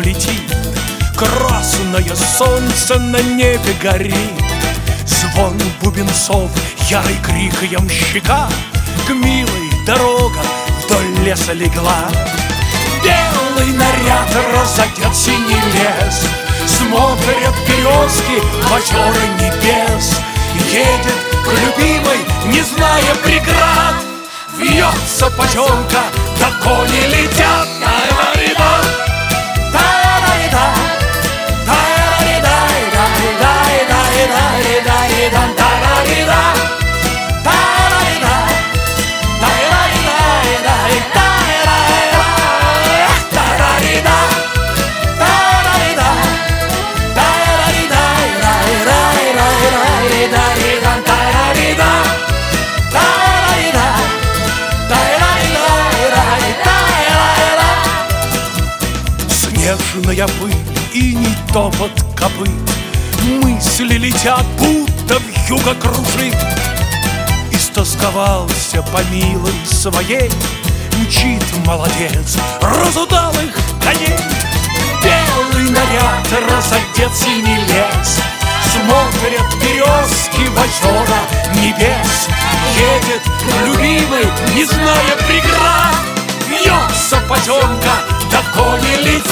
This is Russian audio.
летит, красное солнце на небе горит. Звон бубенцов, ярый крик ямщика, к милой дорога вдоль леса легла. Белый наряд разодет синий лес, смотрят березки в озера небес. Едет к любимой, не зная преград, вьется потемка, да кони летят. Снежная пыль и не топот копыт, мысли летят, будто вьюга кружит. Истосковался по милой своей, мчит молодец разудалых коней. Белый наряд разодет синий лес, смотрят березки в озера небес. Едет к любимой, не зная преград, вьется потемка, да кони летят.